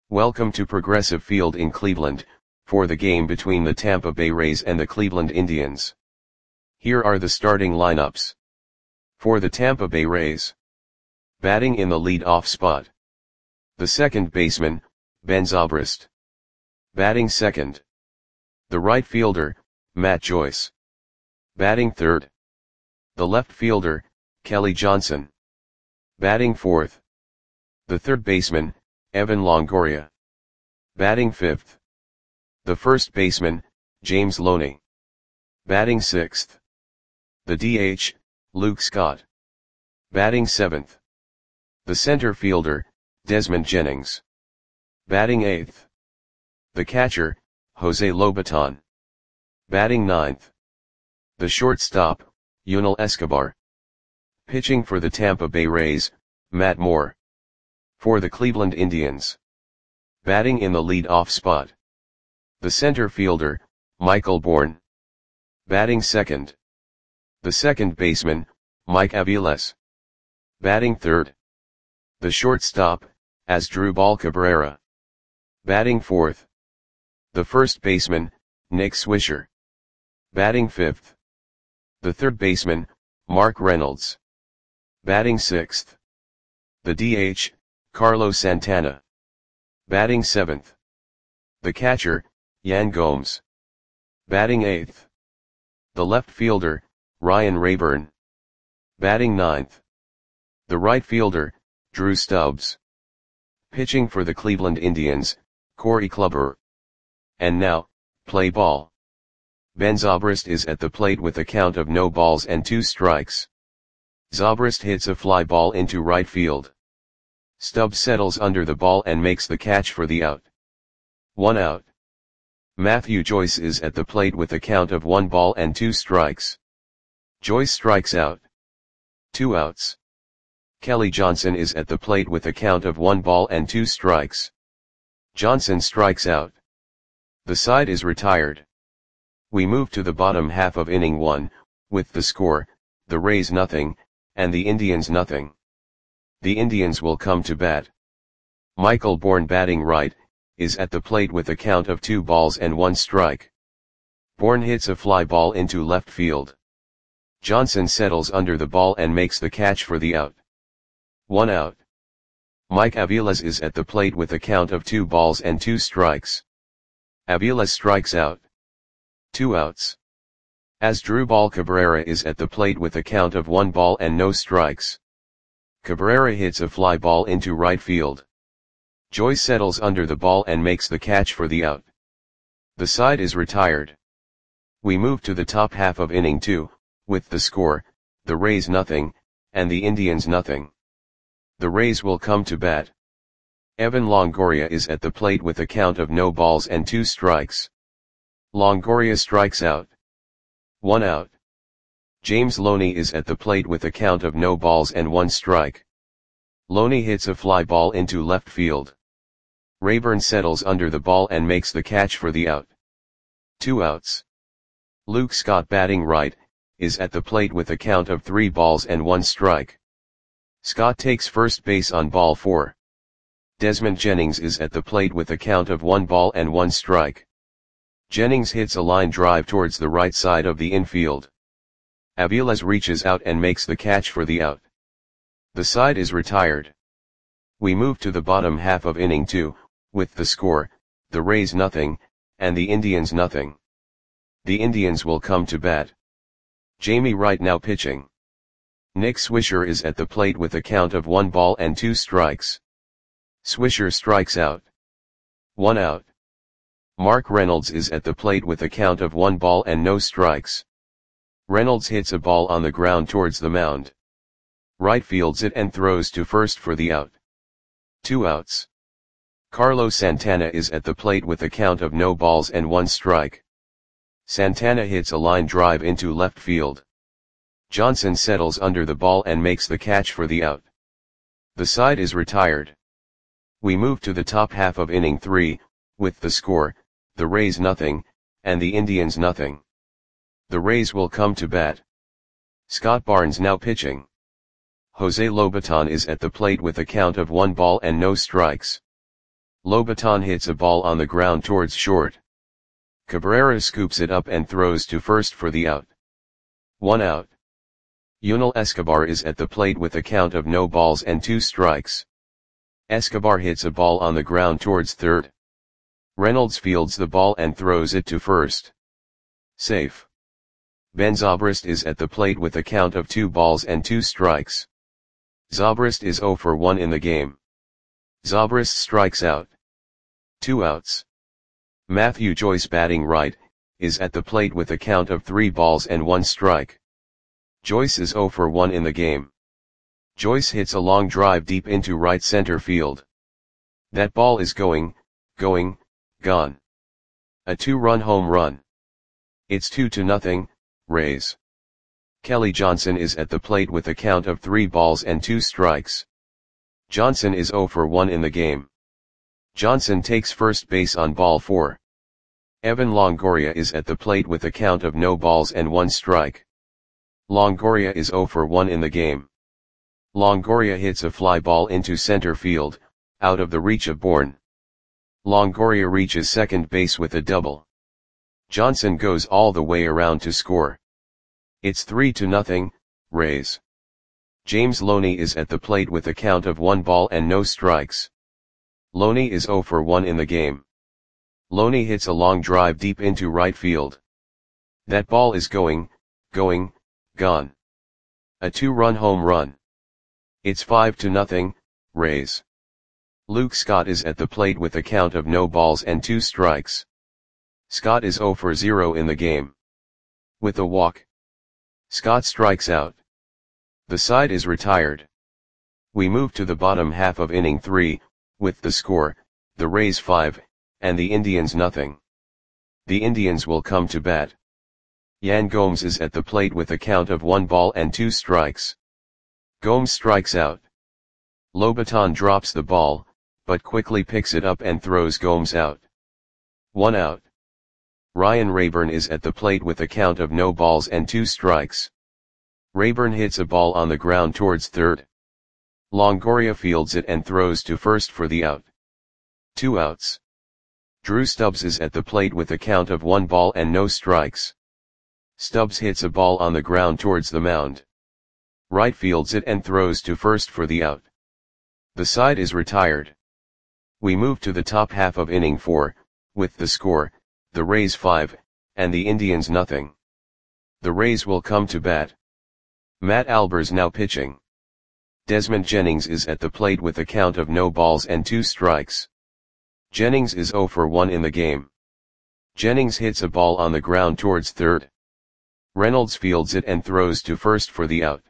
Welcome to Progressive Field in Cleveland, for the game between the Tampa Bay Rays and the Cleveland Indians. Here are the starting lineups. For the Tampa Bay Rays. Batting in the lead-off spot. The second baseman, Ben Zobrist. Batting second. The right fielder, Matt Joyce. Batting third. The left fielder, Kelly Johnson. Batting fourth. The third baseman, Evan Longoria. Batting fifth. The first baseman, James Loney. Batting sixth. The DH, Luke Scott. Batting seventh. The center fielder, Desmond Jennings. Batting eighth. The catcher, Jose Lobaton. Batting ninth. The shortstop, Yunel Escobar. Pitching for the Tampa Bay Rays, Matt Moore. For the Cleveland Indians. Batting in the lead-off spot. The center fielder, Michael Bourn. Batting second. The second baseman, Mike Aviles. Batting third. The shortstop, Asdrubal Cabrera. Batting fourth. The first baseman, Nick Swisher. Batting fifth. The third baseman, Mark Reynolds. Batting sixth. The DH, Carlos Santana. Batting seventh. The catcher, Yan Gomes. Batting eighth. The left fielder, Ryan Rayburn. Batting ninth. The right fielder, Drew Stubbs. Pitching for the Cleveland Indians, Corey Kluber. And now, play ball. Ben Zobrist is at the plate with a count of no balls and 2 strikes. Zobrist hits a fly ball into right field. Stubbs settles under the ball and makes the catch for the out. 1 out. Matthew Joyce is at the plate with a count of 1 ball and 2 strikes. Joyce strikes out. 2 outs. Kelly Johnson is at the plate with a count of 1 ball and 2 strikes. Johnson strikes out. The side is retired. We move to the bottom half of inning 1, with the score, the Rays nothing, and the Indians nothing. The Indians will come to bat. Michael Bourn, batting right, is at the plate with a count of 2 balls and 1 strike. Bourn hits a fly ball into left field. Johnson settles under the ball and makes the catch for the out. 1 out. Mike Aviles is at the plate with a count of 2 balls and 2 strikes. Aviles strikes out. 2 outs. Asdrubal Cabrera is at the plate with a count of 1 ball and no strikes. Cabrera hits a fly ball into right field. Joyce settles under the ball and makes the catch for the out. The side is retired. We move to the top half of inning 2, with the score, the Rays nothing, and the Indians nothing. The Rays will come to bat. Evan Longoria is at the plate with a count of no balls and 2 strikes. Longoria strikes out. 1 out. James Loney is at the plate with a count of no balls and 1 strike. Loney hits a fly ball into left field. Rayburn settles under the ball and makes the catch for the out. 2 outs. Luke Scott, batting right, is at the plate with a count of 3 balls and 1 strike. Scott takes first base on ball 4. Desmond Jennings is at the plate with a count of 1 ball and 1 strike. Jennings hits a line drive towards the right side of the infield. Aviles reaches out and makes the catch for the out. The side is retired. We move to the bottom half of inning 2, with the score, the Rays nothing, and the Indians nothing. The Indians will come to bat. Jamie Wright now pitching. Nick Swisher is at the plate with a count of 1 ball and 2 strikes. Swisher strikes out. 1 out. Mark Reynolds is at the plate with a count of 1 ball and no strikes. Reynolds hits a ball on the ground towards the mound. Wright fields it and throws to first for the out. 2 outs. Carlos Santana is at the plate with a count of no balls and 1 strike. Santana hits a line drive into left field. Johnson settles under the ball and makes the catch for the out. The side is retired. We move to the top half of inning 3, with the score, the Rays nothing, and the Indians nothing. The Rays will come to bat. Scott Barnes now pitching. Jose Lobaton is at the plate with a count of 1 ball and no strikes. Lobaton hits a ball on the ground towards short. Cabrera scoops it up and throws to first for the out. 1 out. Yunel Escobar is at the plate with a count of no balls and 2 strikes. Escobar hits a ball on the ground towards third. Reynolds fields the ball and throws it to first. Safe. Ben Zobrist is at the plate with a count of 2 balls and 2 strikes. Zobrist is 0 for 1 in the game. Zobrist strikes out. 2 outs. Matthew Joyce, batting right, is at the plate with a count of 3 balls and 1 strike. Joyce is 0 for 1 in the game. Joyce hits a long drive deep into right center field. That ball is gone. A 2-run home run. It's 2-0, Rays. Kelly Johnson is at the plate with a count of 3 balls and 2 strikes. Johnson is 0 for 1 in the game. Johnson takes first base on ball 4. Evan Longoria is at the plate with a count of no balls and 1 strike. Longoria is 0 for 1 in the game. Longoria hits a fly ball into center field, out of the reach of Bourne. Longoria reaches second base with a double. Johnson goes all the way around to score. It's 3-0, Rays. James Loney is at the plate with a count of 1 ball and no strikes. Loney is 0 for 1 in the game. Loney hits a long drive deep into right field. That ball is gone. A 2-run home run. It's 5-0, Rays. Luke Scott is at the plate with a count of no balls and 2 strikes. Scott is 0 for 0 in the game. With a walk, Scott strikes out. The side is retired. We move to the bottom half of inning 3, with the score, the Rays 5, and the Indians nothing. The Indians will come to bat. Yan Gomes is at the plate with a count of 1 ball and 2 strikes. Gomes strikes out. Lobaton drops the ball, but quickly picks it up and throws Gomes out. 1 out. Ryan Rayburn is at the plate with a count of no balls and 2 strikes. Rayburn hits a ball on the ground towards third. Longoria fields it and throws to first for the out. 2 outs. Drew Stubbs is at the plate with a count of 1 ball and no strikes. Stubbs hits a ball on the ground towards the mound. Right fields it and throws to first for the out. The side is retired. We move to the top half of inning 4, with the score, the Rays 5, and the Indians nothing. The Rays will come to bat. Matt Albers now pitching. Desmond Jennings is at the plate with a count of no balls and 2 strikes. Jennings is 0 for 1 in the game. Jennings hits a ball on the ground towards third. Reynolds fields it and throws to first for the out.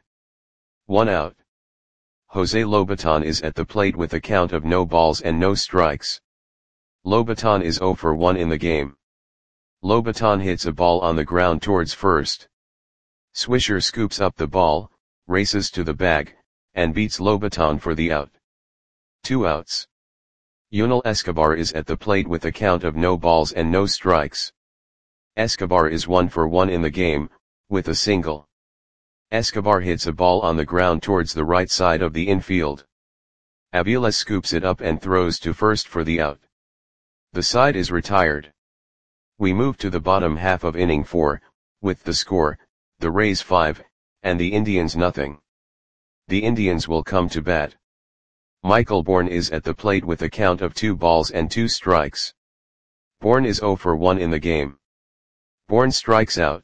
1 out. Jose Lobaton is at the plate with a count of no balls and no strikes. Lobaton is 0 for 1 in the game. Lobaton hits a ball on the ground towards first. Swisher scoops up the ball, races to the bag, and beats Lobaton for the out. 2 outs. Yunel Escobar is at the plate with a count of no balls and no strikes. Escobar is 1 for 1 in the game, with a single. Escobar hits a ball on the ground towards the right side of the infield. Avila scoops it up and throws to first for the out. The side is retired. We move to the bottom half of inning 4, with the score, the Rays 5, and the Indians nothing. The Indians will come to bat. Michael Bourne is at the plate with a count of 2 balls and 2 strikes. Bourne is 0 for 1 in the game. Bourne strikes out.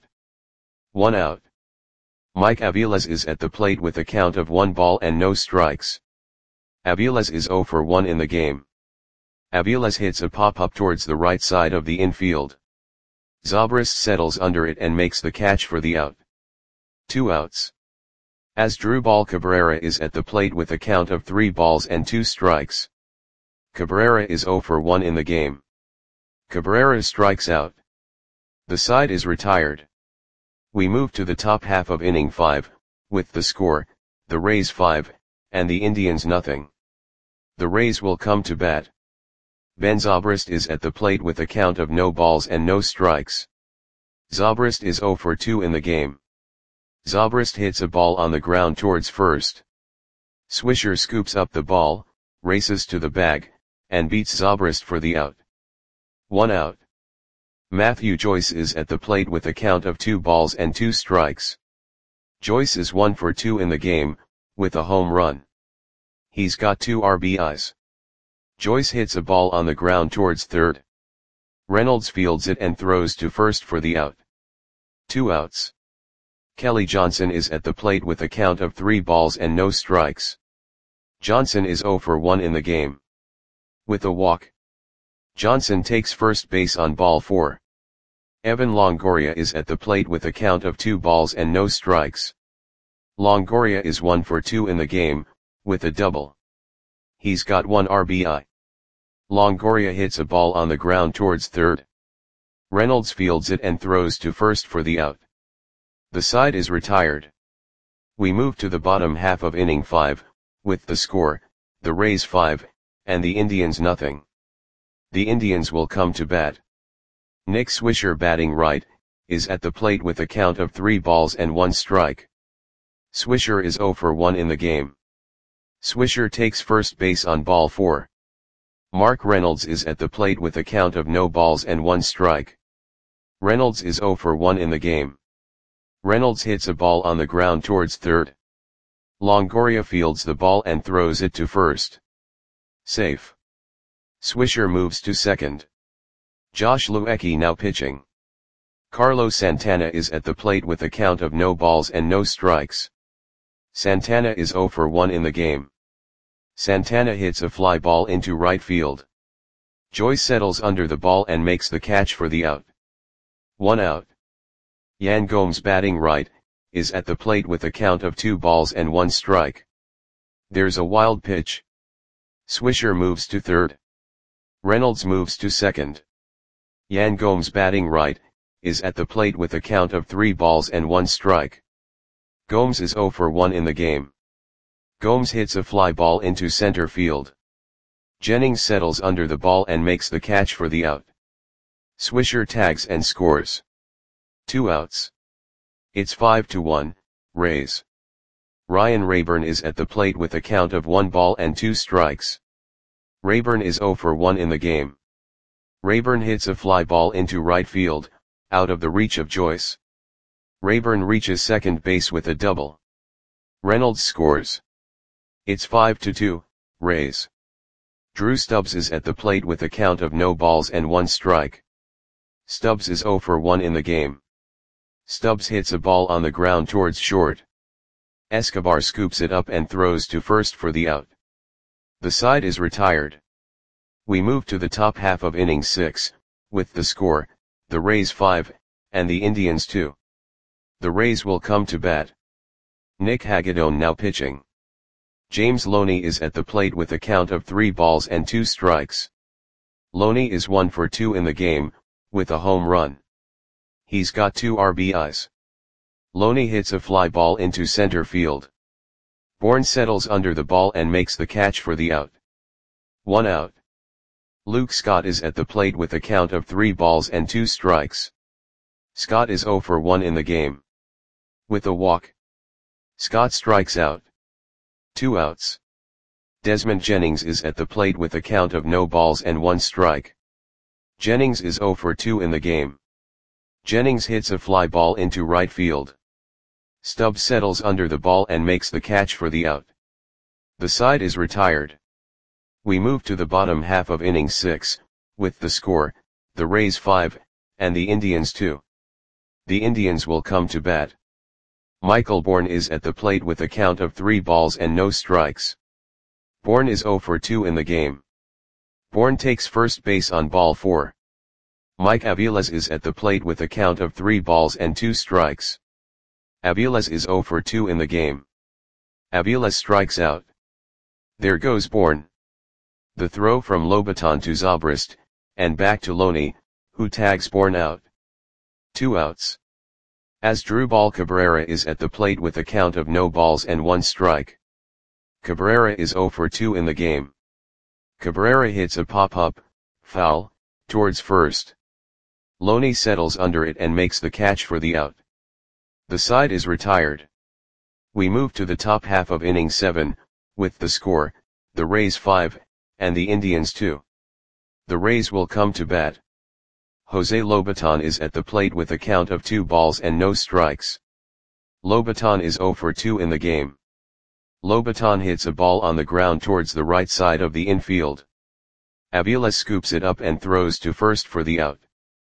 1 out. Mike Aviles is at the plate with a count of 1 ball and no strikes. Aviles is 0 for 1 in the game. Aviles hits a pop-up towards the right side of the infield. Zobrist settles under it and makes the catch for the out. 2 outs. Asdrubal Cabrera is at the plate with a count of 3 balls and 2 strikes. Cabrera is 0 for 1 in the game. Cabrera strikes out. The side is retired. We move to the top half of inning 5, with the score, the Rays 5, and the Indians nothing. The Rays will come to bat. Ben Zobrist is at the plate with a count of no balls and no strikes. Zobrist is 0 for 2 in the game. Zobrist hits a ball on the ground towards first. Swisher scoops up the ball, races to the bag, and beats Zobrist for the out. 1 out. Matthew Joyce is at the plate with a count of 2 balls and 2 strikes. Joyce is 1 for 2 in the game, with a home run. He's got 2 RBIs. Joyce hits a ball on the ground towards third. Reynolds fields it and throws to first for the out. 2 outs. Kelly Johnson is at the plate with a count of 3 balls and no strikes. Johnson is 0 for 1 in the game. With a walk. Johnson takes first base on ball 4. Evan Longoria is at the plate with a count of 2 balls and no strikes. Longoria is 1 for 2 in the game, with a double. He's got 1 RBI. Longoria hits a ball on the ground towards third. Reynolds fields it and throws to first for the out. The side is retired. We move to the bottom half of inning 5, with the score, the Rays 5, and the Indians nothing. The Indians will come to bat. Nick Swisher, batting right, is at the plate with a count of 3 balls and 1 strike. Swisher is 0 for 1 in the game. Swisher takes first base on ball 4. Mark Reynolds is at the plate with a count of no balls and 1 strike. Reynolds is 0 for 1 in the game. Reynolds hits a ball on the ground towards third. Longoria fields the ball and throws it to first. Safe. Swisher moves to second. Josh Luecki now pitching. Carlos Santana is at the plate with a count of no balls and no strikes. Santana is 0 for 1 in the game. Santana hits a fly ball into right field. Joyce settles under the ball and makes the catch for the out. 1 out. Yan Gomes, batting right, is at the plate with a count of 2 balls and 1 strike. There's a wild pitch. Swisher moves to third. Reynolds moves to second. Yan Gomes, batting right, is at the plate with a count of 3 balls and 1 strike. Gomes is 0 for 1 in the game. Gomes hits a fly ball into center field. Jennings settles under the ball and makes the catch for the out. Swisher tags and scores. 2 outs. It's 5-1, Rays. Ryan Rayburn is at the plate with a count of 1 ball and 2 strikes. Rayburn is 0 for 1 in the game. Rayburn hits a fly ball into right field, out of the reach of Joyce. Rayburn reaches second base with a double. Reynolds scores. It's 5-2, Rays. Drew Stubbs is at the plate with a count of no balls and 1 strike. Stubbs is 0 for 1 in the game. Stubbs hits a ball on the ground towards short. Escobar scoops it up and throws to first for the out. The side is retired. We move to the top half of inning 6, with the score, the Rays 5, and the Indians 2. The Rays will come to bat. Nick Hagedorn now pitching. James Loney is at the plate with a count of 3 balls and 2 strikes. Loney is 1 for 2 in the game, with a home run. He's got 2 RBIs. Loney hits a fly ball into center field. Bourne settles under the ball and makes the catch for the out. 1 out. Luke Scott is at the plate with a count of 3 balls and 2 strikes. Scott is 0 for 1 in the game. With a walk. Scott strikes out. 2 outs. Desmond Jennings is at the plate with a count of no balls and 1 strike. Jennings is 0 for 2 in the game. Jennings hits a fly ball into right field. Stubbs settles under the ball and makes the catch for the out. The side is retired. We move to the bottom half of inning 6, with the score, the Rays 5, and the Indians 2. The Indians will come to bat. Michael Bourne is at the plate with a count of 3 balls and no strikes. Bourne is 0 for 2 in the game. Bourne takes first base on ball 4. Mike Aviles is at the plate with a count of 3 balls and 2 strikes. Aviles is 0 for 2 in the game. Aviles strikes out. There goes Bourne. The throw from Lobaton to Zobrist, and back to Loney, who tags Bourne out. 2 outs. Asdrubal Cabrera is at the plate with a count of no balls and 1 strike. Cabrera is 0 for 2 in the game. Cabrera hits a pop-up, foul, towards first. Loney settles under it and makes the catch for the out. The side is retired. We move to the top half of inning 7, with the score, the Rays 5, and the Indians 2. The Rays will come to bat. Jose Lobaton is at the plate with a count of 2 balls and no strikes. Lobaton is 0 for 2 in the game. Lobaton hits a ball on the ground towards the right side of the infield. Avila scoops it up and throws to first for the out.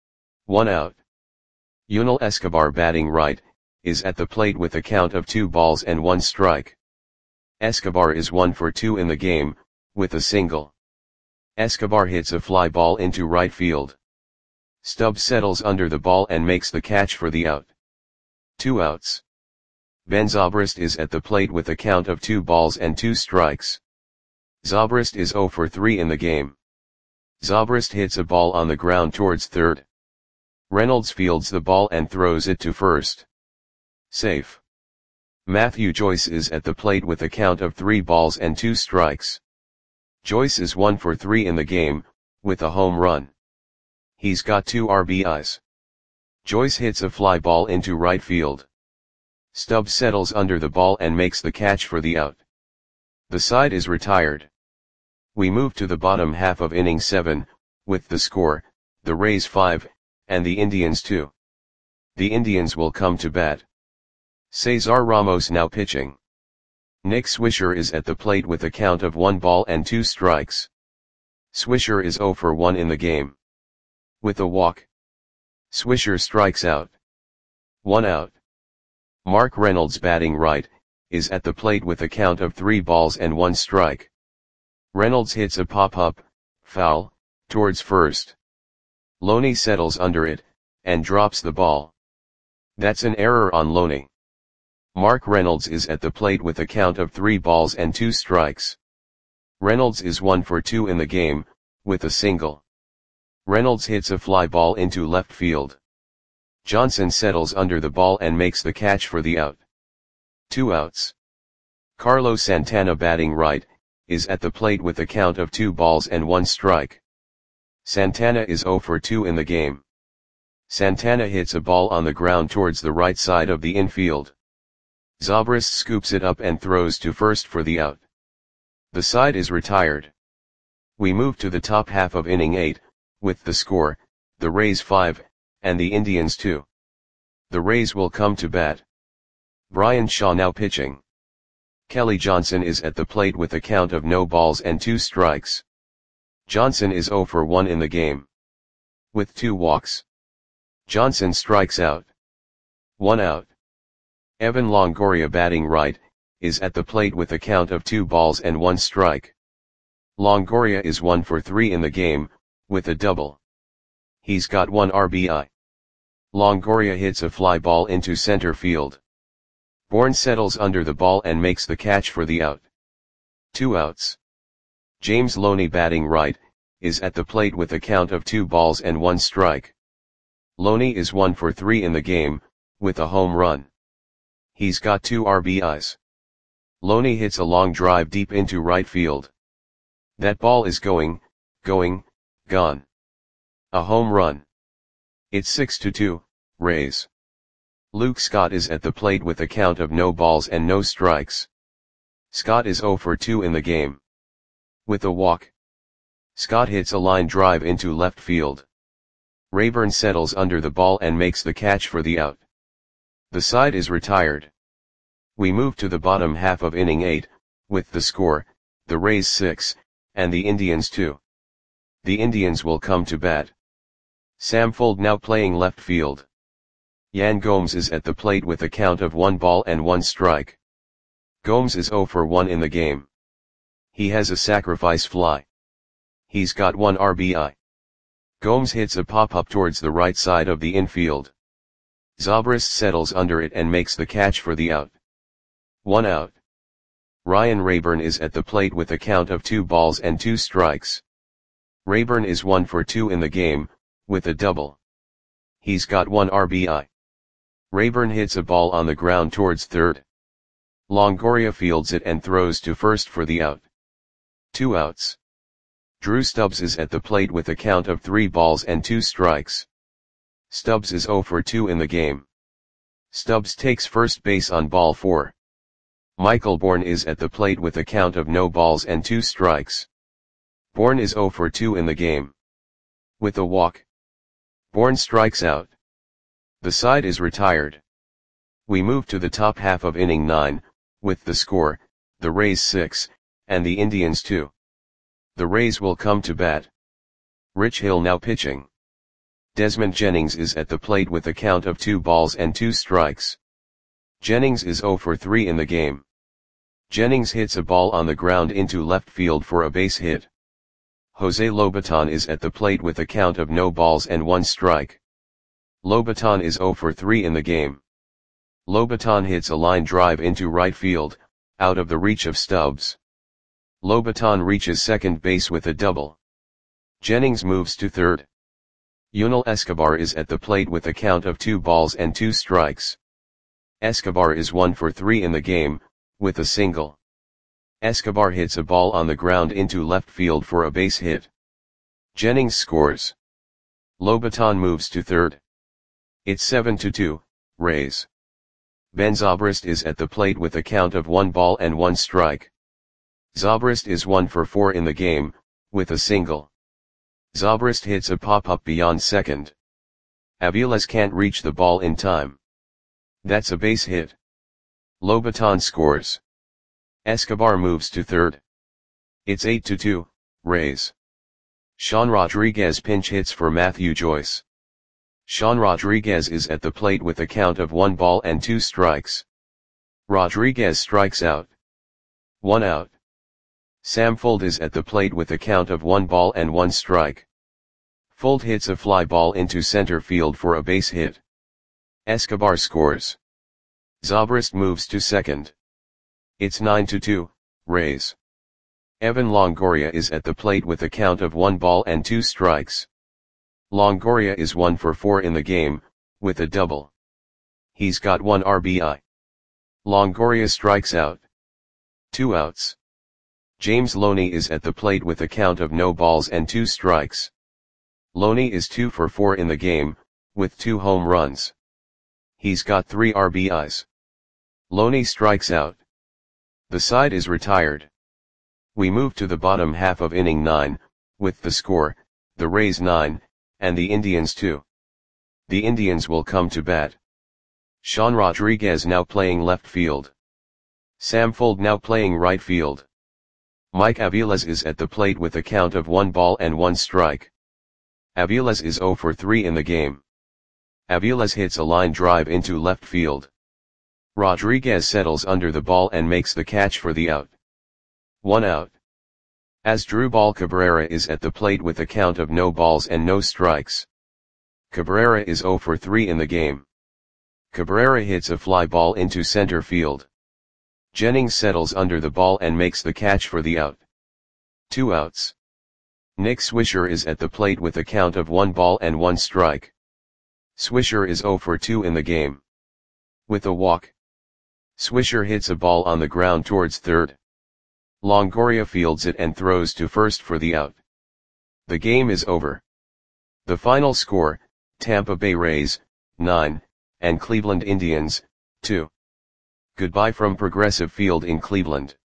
1 out. Yunel Escobar, batting right, is at the plate with a count of 2 balls and 1 strike. Escobar is 1 for 2 in the game, with a single. Escobar hits a fly ball into right field. Stubbs settles under the ball and makes the catch for the out. 2 outs. Ben Zobrist is at the plate with a count of 2 balls and 2 strikes. Zobrist is 0 for 3 in the game. Zobrist hits a ball on the ground towards third. Reynolds fields the ball and throws it to first. Safe. Matthew Joyce is at the plate with a count of 3 balls and 2 strikes. Joyce is 1 for 3 in the game, with a home run. He's got 2 RBIs. Joyce hits a fly ball into right field. Stubbs settles under the ball and makes the catch for the out. The side is retired. We move to the bottom half of inning 7, with the score, the Rays 5, and the Indians 2. The Indians will come to bat. Cesar Ramos now pitching. Nick Swisher is at the plate with a count of 1 ball and 2 strikes. Swisher is 0 for 1 in the game. With a walk. Swisher strikes out. 1 out. Mark Reynolds, batting right, is at the plate with a count of 3 balls and 1 strike. Reynolds hits a pop-up, foul, towards first. Loney settles under it, and drops the ball. That's an error on Loney. Mark Reynolds is at the plate with a count of 3 balls and 2 strikes. Reynolds is 1 for 2 in the game, with a single. Reynolds hits a fly ball into left field. Johnson settles under the ball and makes the catch for the out. 2 outs. Carlos Santana, batting right, is at the plate with a count of 2 balls and 1 strike. Santana is 0 for 2 in the game. Santana hits a ball on the ground towards the right side of the infield. Zobrist scoops it up and throws to first for the out. The side is retired. We move to the top half of inning 8, with the score, the Rays 5, and the Indians 2. The Rays will come to bat. Brian Shaw now pitching. Kelly Johnson is at the plate with a count of no balls and 2 strikes. Johnson is 0 for 1 in the game. With 2 walks. Johnson strikes out. 1 out. Evan Longoria, batting right, is at the plate with a count of 2 balls and 1 strike. Longoria is 1 for 3 in the game, with a double. He's got 1 RBI. Longoria hits a fly ball into center field. Bourne settles under the ball and makes the catch for the out. 2 outs. James Loney, batting right, is at the plate with a count of 2 balls and 1 strike. Loney is 1 for 3 in the game, with a home run. He's got 2 RBIs. Loney hits a long drive deep into right field. That ball is gone. A home run. It's 6-2, Rays. Luke Scott is at the plate with a count of no balls and no strikes. Scott is 0 for 2 in the game. With a walk. Scott hits a line drive into left field. Rayburn settles under the ball and makes the catch for the out. The side is retired. We move to the bottom half of inning 8, with the score, the Rays 6, and the Indians 2. The Indians will come to bat. Sam Fuld now playing left field. Yan Gomes is at the plate with a count of 1 ball and 1 strike. Gomes is 0 for 1 in the game. He has a sacrifice fly. He's got 1 RBI. Gomes hits a pop-up towards the right side of the infield. Zobrist settles under it and makes the catch for the out. 1 out. Ryan Rayburn is at the plate with a count of 2 balls and 2 strikes. Rayburn is 1 for 2 in the game, with a double. He's got 1 RBI. Rayburn hits a ball on the ground towards third. Longoria fields it and throws to first for the out. 2 outs. Drew Stubbs is at the plate with a count of 3 balls and 2 strikes. Stubbs is 0 for 2 in the game. Stubbs takes first base on ball 4. Michael Bourne is at the plate with a count of no balls and 2 strikes. Bourne is 0 for 2 in the game. With a walk, Bourne strikes out. The side is retired. We move to the top half of inning 9, with the score, the Rays 6, and the Indians 2. The Rays will come to bat. Rich Hill now pitching. Desmond Jennings is at the plate with a count of 2 balls and 2 strikes. Jennings is 0 for 3 in the game. Jennings hits a ball on the ground into left field for a base hit. Jose Lobaton is at the plate with a count of no balls and 1 strike. Lobaton is 0 for 3 in the game. Lobaton hits a line drive into right field, out of the reach of Stubbs. Lobaton reaches second base with a double. Jennings moves to third. Yunel Escobar is at the plate with a count of 2 balls and 2 strikes. Escobar is 1 for 3 in the game, with a single. Escobar hits a ball on the ground into left field for a base hit. Jennings scores. Lobaton moves to third. It's 7-2, Rays. Ben Zobrist is at the plate with a count of 1 ball and 1 strike. Zobrist is 1 for 4 in the game, with a single. Zobrist hits a pop-up beyond second. Aviles can't reach the ball in time. That's a base hit. Lobaton scores. Escobar moves to third. It's 8-2, Rays. Sean Rodriguez pinch hits for Matthew Joyce. Sean Rodriguez is at the plate with a count of 1 ball and 2 strikes. Rodriguez strikes out. 1 out. Sam Fuld is at the plate with a count of 1 ball and 1 strike. Fuld hits a fly ball into center field for a base hit. Escobar scores. Zobrist moves to second. It's 9-2, Rays. Evan Longoria is at the plate with a count of 1 ball and 2 strikes. Longoria is 1 for 4 in the game, with a double. He's got 1 RBI. Longoria strikes out. 2 outs. James Loney is at the plate with a count of no balls and 2 strikes. Loney is 2 for 4 in the game, with 2 home runs. He's got 3 RBIs. Loney strikes out. The side is retired. We move to the bottom half of inning 9, with the score, the Rays 9, and the Indians 2. The Indians will come to bat. Sean Rodriguez now playing left field. Sam Fuld now playing right field. Mike Aviles is at the plate with a count of 1 ball and 1 strike. Aviles is 0 for 3 in the game. Aviles hits a line drive into left field. Rodriguez settles under the ball and makes the catch for the out. 1 out. Asdrubal Cabrera is at the plate with a count of no balls and no strikes. Cabrera is 0 for 3 in the game. Cabrera hits a fly ball into center field. Jennings settles under the ball and makes the catch for the out. 2 outs. Nick Swisher is at the plate with a count of 1 ball and 1 strike. Swisher is 0 for 2 in the game. With a walk, Swisher hits a ball on the ground towards third. Longoria fields it and throws to first for the out. The game is over. The final score, Tampa Bay Rays, 9, and Cleveland Indians, 2. Goodbye from Progressive Field in Cleveland.